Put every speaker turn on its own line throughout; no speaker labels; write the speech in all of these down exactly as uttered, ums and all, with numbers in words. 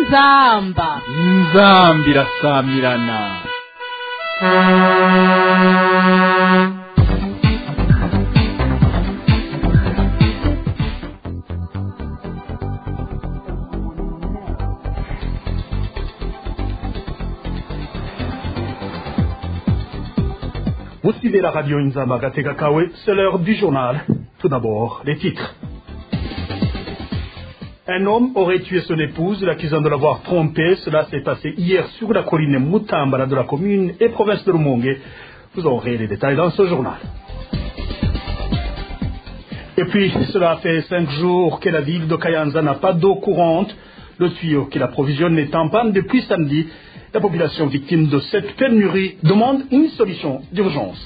inzamba
inzambi irasamirana.
Vous suivez la radio Inzamba Gategakawe, c'est l'heure du journal. Tout d'abord, les titres. Un homme aurait tué son épouse, l'accusant de l'avoir trompée. Cela s'est passé hier sur la colline Mutambara de la commune et province de Rumonge. Vous aurez les détails dans ce journal. Et puis, cela fait cinq jours que la ville de Kayanza n'a pas d'eau courante. Le tuyau qui l'approvisionne est en panne depuis samedi. La population victime de cette pénurie demande une solution d'urgence.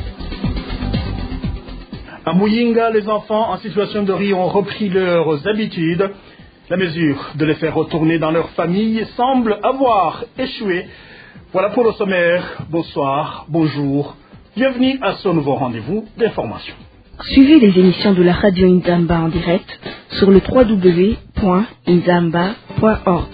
À Muyinga, les enfants en situation de riz ont repris leurs habitudes. La mesure de les faire retourner dans leur famille semble avoir échoué. Voilà pour le sommaire. Bonsoir, bonjour. Bienvenue à ce nouveau rendez-vous d'information.
Suivez les émissions de la radio Inzamba en direct sur le w w w point inzamba point org.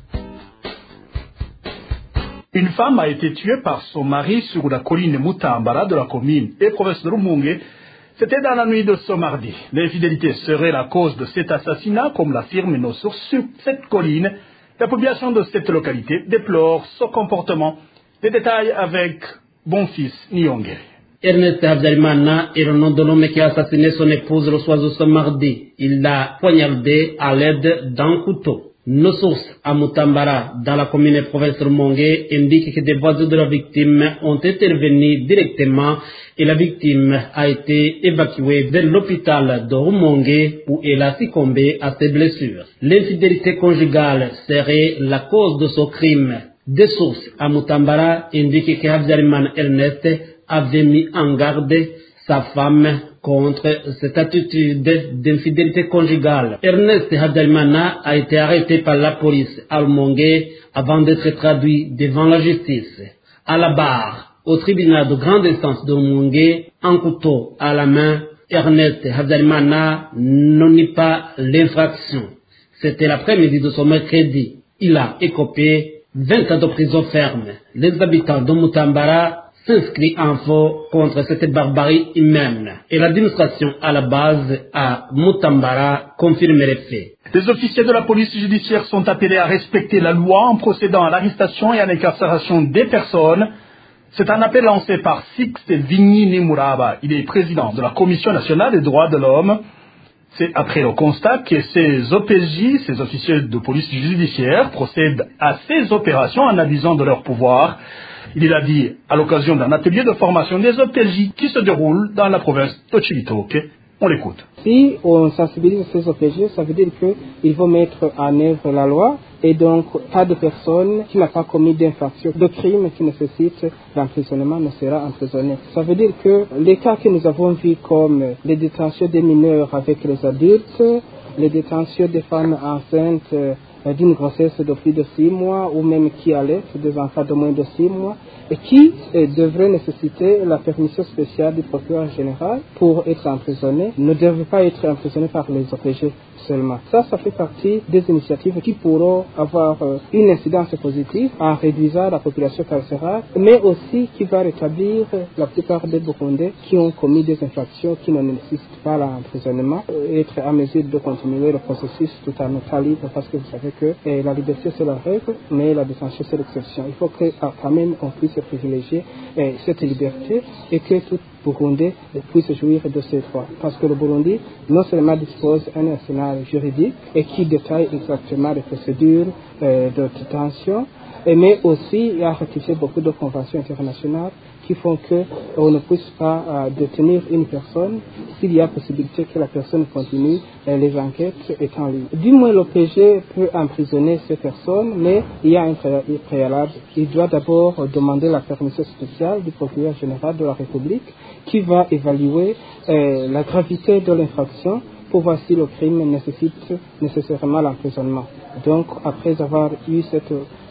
Une femme a été tuée par son mari sur la colline Mutambara de la commune et province de Rumonge. C'était dans la nuit de ce mardi. L'infidélité serait la cause de cet assassinat, comme l'affirment nos sources sur cette colline. La population de cette localité déplore ce comportement. Les détails avec Bonfils Nyongere.
Ernest Habyarimana est le nom de l'homme qui a assassiné son épouse le soir de ce mardi. Il l'a poignardée à l'aide d'un couteau. Nos sources à Mutambara, dans la commune et province de Rumonge, indiquent que des voisins de la victime ont intervenu directement et la victime a été évacuée vers l'hôpital de Rumonge où elle a succombé à ses blessures. L'infidélité conjugale serait la cause de ce crime. Des sources à Mutambara indiquent que Habyarimana Ernest avait mis en garde sa femme contre cette attitude d'infidélité conjugale. Ernest Habyarimana a été arrêté par la police à Rumonge avant d'être traduit devant la justice. À la barre, au tribunal de grande instance de Rumonge, un couteau à la main, Ernest Habyarimana ne nie pas l'infraction. C'était l'après-midi de son mercredi. Il a écopé vingt ans de prison ferme. Les habitants de Mutambara s'inscrit en faux contre cette barbarie humaine. Et l'administration à la base à Mutambara confirme les faits.
Les officiers de la police judiciaire sont appelés à respecter la loi en procédant à l'arrestation et à l'incarcération des personnes. C'est un appel lancé par Sixte Vigny Nemuraba. Il est président de la Commission nationale des droits de l'homme. C'est après le constat que ces O P J, ces officiers de police judiciaire, procèdent à ces opérations en abusant de leur pouvoir. Il l'a dit à l'occasion d'un atelier de formation des O P J qui se déroule dans la province de Chibitoke. On l'écoute.
Si on sensibilise ces O P J, ça veut dire qu'il faut mettre en œuvre la loi et donc pas de personne qui n'a pas commis d'infraction, de crime qui nécessite l'emprisonnement ne sera emprisonné. Ça veut dire que les cas que nous avons vus comme les détentions des mineurs avec les adultes, les détentions des femmes enceintes d'une grossesse de plus de six mois ou même qui allaitent des enfants de moins de six mois et qui euh, devraient nécessiter la permission spéciale du procureur général pour être emprisonnés, ne devraient pas être emprisonnés par les O P G seulement. Ça, ça fait partie des initiatives qui pourront avoir euh, une incidence positive en réduisant la population carcérale, mais aussi qui va rétablir euh, la plupart des Burundais qui ont commis des infractions qui ne nécessitent pas l'emprisonnement, euh, être en mesure de continuer le processus tout en état libre parce que vous savez que euh, la liberté c'est la règle, mais la détention c'est l'exception. Il faut que euh, quand même on puisse privilégier euh, cette liberté et que tout Burundais puisse jouir de ces droits. Parce que le Burundi non seulement dispose d'un arsenal juridique et qui détaille exactement les procédures euh, de détention, mais aussi a ratifié beaucoup de conventions internationales qui font qu'on ne puisse pas euh, détenir une personne s'il y a possibilité que la personne continue euh, les enquêtes étant libre. Du moins, l'O P G peut emprisonner ces personnes, mais il y a un préalable. Il doit d'abord demander la permission spéciale du procureur général de la République qui va évaluer euh, la gravité de l'infraction pour voir si le crime nécessite nécessairement l'emprisonnement. Donc, après avoir eu cette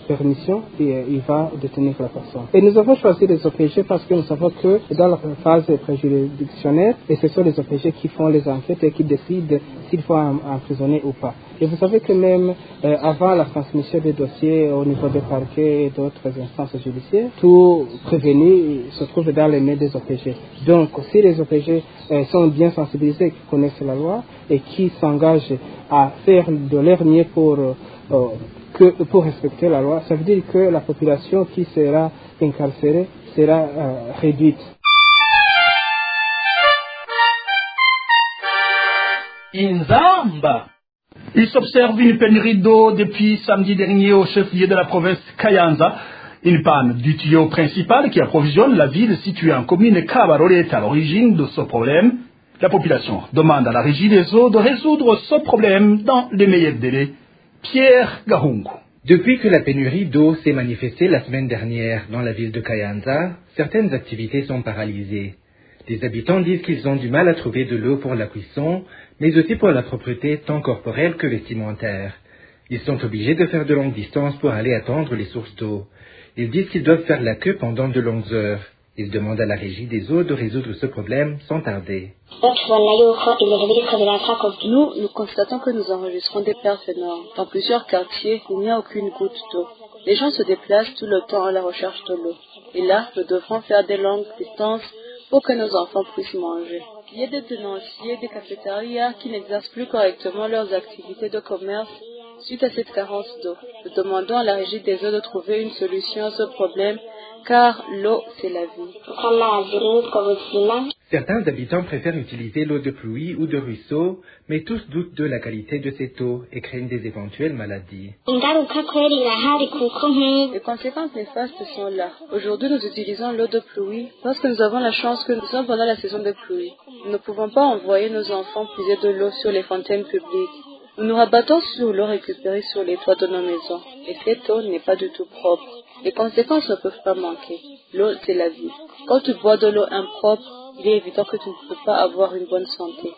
permission, et il va détenir la personne. Et nous avons choisi les O P G parce que nous savons que dans la phase préjuridictionnaire, et ce sont les O P G qui font les enquêtes et qui décident s'il faut emprisonner ou pas. Et vous savez que même euh, avant la transmission des dossiers au niveau des parquets et d'autres instances judiciaires, tout prévenu se trouve dans les mains des O P G. Donc, si les O P G euh, sont bien sensibilisés, qui connaissent la loi et qui s'engagent à faire de leur mieux pour, euh, que, pour respecter la loi, ça veut dire que la population qui sera incarcérée sera euh, réduite.
Inzamba. Il s'observe une pénurie d'eau depuis samedi dernier au chef-lieu de la province Kayanza. Une panne du tuyau principal qui approvisionne la ville située en commune Kabarole est à l'origine de ce problème. La population demande à la régie des eaux de résoudre ce problème dans les meilleurs délais. Pierre Gahungu.
Depuis que la pénurie d'eau s'est manifestée la semaine dernière dans la ville de Kayanza, certaines activités sont paralysées. Les habitants disent qu'ils ont du mal à trouver de l'eau pour la cuisson, mais aussi pour la propreté tant corporelle que vestimentaire. Ils sont obligés de faire de longues distances pour aller attendre les sources d'eau. Ils disent qu'ils doivent faire la queue pendant de longues heures. Ils demandent à la régie des eaux de résoudre ce problème sans tarder.
Nous, nous constatons que nous enregistrons des pertes énormes. Dans plusieurs quartiers, il n'y a aucune goutte d'eau. Les gens se déplacent tout le temps à la recherche de l'eau. Et là, nous devrons faire des longues distances pour que nos enfants puissent manger. Il y a des tenanciers, des cafétérias qui n'exercent plus correctement leurs activités de commerce suite à cette carence d'eau. Nous demandons à la régie des eaux de trouver une solution à ce problème, car l'eau, c'est la vie.
Certains habitants préfèrent utiliser l'eau de pluie ou de ruisseau, mais tous doutent de la qualité de cette eau et craignent des éventuelles maladies.
Les conséquences néfastes sont là. Aujourd'hui, nous utilisons l'eau de pluie parce que nous avons la chance que nous sommes pendant la saison de pluie. Nous ne pouvons pas envoyer nos enfants puiser de l'eau sur les fontaines publiques. Nous nous rabattons sur l'eau récupérée sur les toits de nos maisons. Et cette eau n'est pas du tout propre. Les conséquences ne peuvent pas manquer. L'eau, c'est la vie. Quand tu bois de l'eau impropre, il est évident que tu ne peux pas avoir une bonne santé.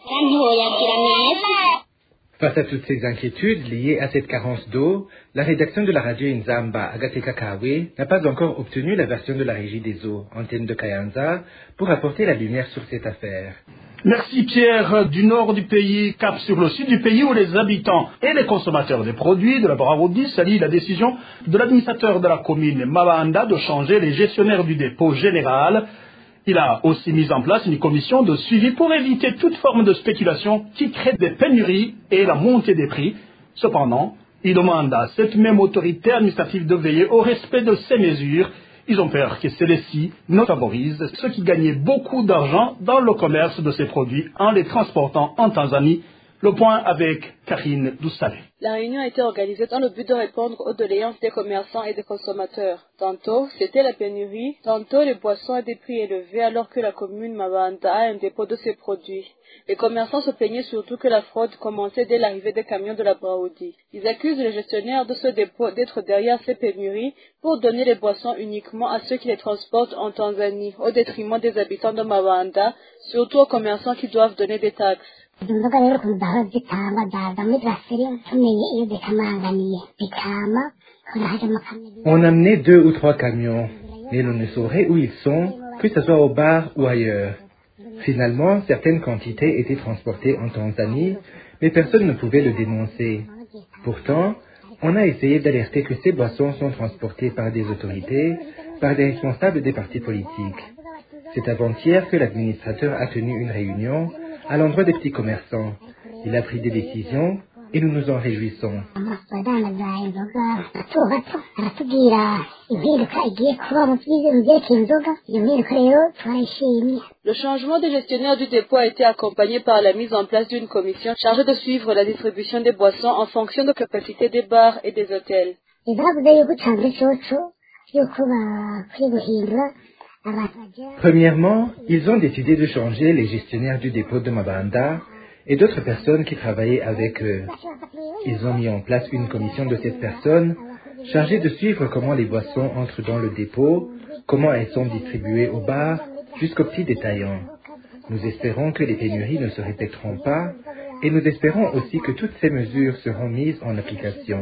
Face à toutes ces inquiétudes liées à cette carence d'eau, la rédaction de la radio Inzamba Agateka Kawe n'a pas encore obtenu la version de la régie des eaux, antenne de Kayanza, pour apporter la lumière sur cette affaire.
Merci Pierre. Du nord du pays, cap sur le sud du pays où les habitants et les consommateurs des produits de la Bravodie salient la décision de l'administrateur de la commune Mabanda de changer les gestionnaires du dépôt général. Il a aussi mis en place une commission de suivi pour éviter toute forme de spéculation qui crée des pénuries et la montée des prix. Cependant, il demande à cette même autorité administrative de veiller au respect de ces mesures. Ils ont peur que celles-ci ne favorisent ceux qui gagnaient beaucoup d'argent dans le commerce de ces produits en les transportant en Tanzanie. Le point avec Karine Doussale.
La réunion a été organisée dans le but de répondre aux doléances des commerçants et des consommateurs. Tantôt, c'était la pénurie, tantôt les boissons à des prix élevés alors que la commune Mabanda a un dépôt de ces produits. Les commerçants se plaignaient surtout que la fraude commençait dès l'arrivée des camions de la Braoudi. Ils accusent les gestionnaires de ce dépôt d'être derrière ces pénuries pour donner les boissons uniquement à ceux qui les transportent en Tanzanie, au détriment des habitants de Mabanda, surtout aux commerçants qui doivent donner des taxes.
On amenait deux ou trois camions, mais l'on ne saurait où ils sont, que ce soit au bar ou ailleurs. Finalement, certaines quantités étaient transportées en Tanzanie, mais personne ne pouvait le dénoncer. Pourtant, on a essayé d'alerter que ces boissons sont transportées par des autorités, par des responsables des partis politiques. C'est avant-hier que l'administrateur a tenu une réunion à l'endroit des petits commerçants. Il a pris des décisions et nous nous en réjouissons.
Le changement des gestionnaires du dépôt a été accompagné par la mise en place d'une commission chargée de suivre la distribution des boissons en fonction de capacité des bars et des hôtels.
Premièrement, ils ont décidé de changer les gestionnaires du dépôt de Mabanda et d'autres personnes qui travaillaient avec eux. Ils ont mis en place une commission de sept personnes chargée de suivre comment les boissons entrent dans le dépôt, comment elles sont distribuées au bar, jusqu'aux petits détaillants. Nous espérons que les pénuries ne se répéteront pas Et nous espérons aussi que toutes ces mesures seront mises en application.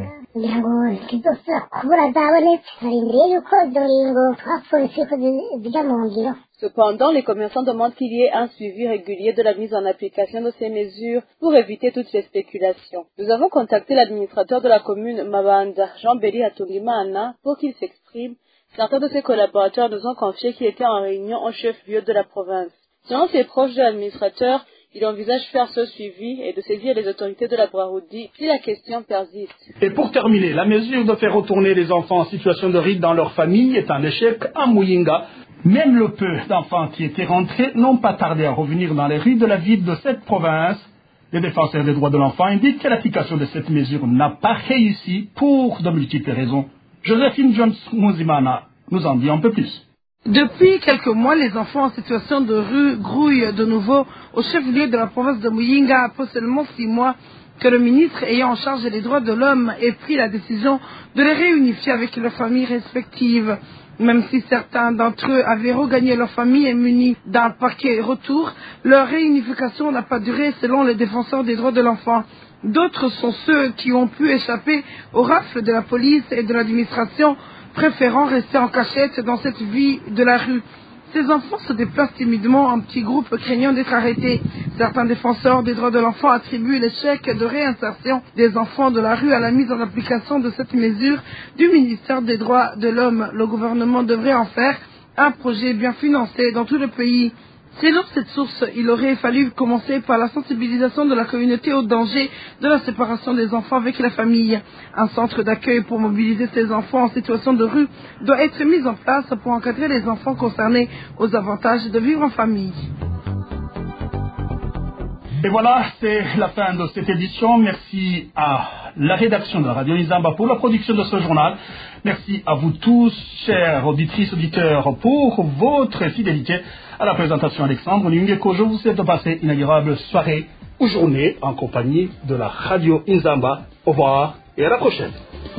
Cependant, les commerçants demandent qu'il y ait un suivi régulier de la mise en application de ces mesures pour éviter toutes les spéculations. Nous avons contacté l'administrateur de la commune Mabanda, Jean-Béli Hatungimana, pour qu'il s'exprime. Certains de ses collaborateurs nous ont confié qu'il était en réunion au chef-lieu de la province. Selon ses proches de l'administrateur, il envisage faire ce suivi et de saisir les autorités de la Braroudi si la question persiste.
Et pour terminer, la mesure de faire retourner les enfants en situation de rite dans leur famille est un échec à Muyinga. Même le peu d'enfants qui étaient rentrés n'ont pas tardé à revenir dans les rues de la ville de cette province. Les défenseurs des droits de l'enfant indiquent que l'application de cette mesure n'a pas réussi pour de multiples raisons. Joséphine Jones-Mouzimana nous en dit un peu plus.
Depuis quelques mois, les enfants en situation de rue grouillent de nouveau au chef-lieu de la province de Muyinga après seulement six mois que le ministre ayant en charge des droits de l'homme ait pris la décision de les réunifier avec leurs familles respectives. Même si certains d'entre eux avaient regagné leur famille et munis d'un paquet retour, leur réunification n'a pas duré selon les défenseurs des droits de l'enfant. D'autres sont ceux qui ont pu échapper aux rafles de la police et de l'administration, préférant rester en cachette dans cette vie de la rue. Ces enfants se déplacent timidement en petits groupes craignant d'être arrêtés. Certains défenseurs des droits de l'enfant attribuent l'échec de réinsertion des enfants de la rue à la mise en application de cette mesure du ministère des droits de l'homme. Le gouvernement devrait en faire un projet bien financé dans tout le pays. Selon cette source, il aurait fallu commencer par la sensibilisation de la communauté au danger de la séparation des enfants avec la famille. Un centre d'accueil pour mobiliser ces enfants en situation de rue doit être mis en place pour encadrer les enfants concernés aux avantages de vivre en famille.
Et voilà, c'est la fin de cette édition. Merci à la rédaction de la Radio Inzamba pour la production de ce journal. Merci à vous tous, chers auditrices, auditeurs, pour votre fidélité. À la présentation, Alexandre Lingeko, je vous souhaite de passer une agréable soirée ou journée en compagnie de la Radio Inzamba. Au revoir et à la prochaine.